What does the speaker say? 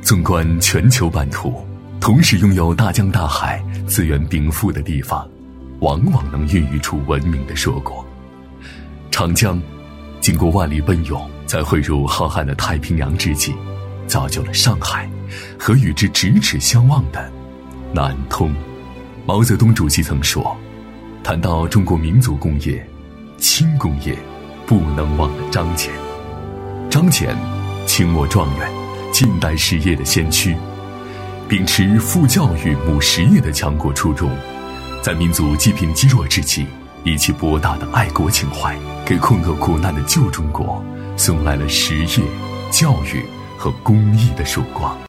纵观全球版图，同时拥有大江大海资源禀赋的地方，往往能孕育出文明的硕果。长江经过万里奔涌，在汇入浩瀚的太平洋之际，造就了上海和与之咫尺相望的南通。毛泽东主席曾说，谈到中国民族工业，轻工业不能忘了张謇。张謇清末状元，近代实业的先驱，秉持父教育母实业的强国初衷，在民族积贫积弱之际，以其博大的爱国情怀，给困厄苦难的旧中国送来了实业、教育和公益的曙光。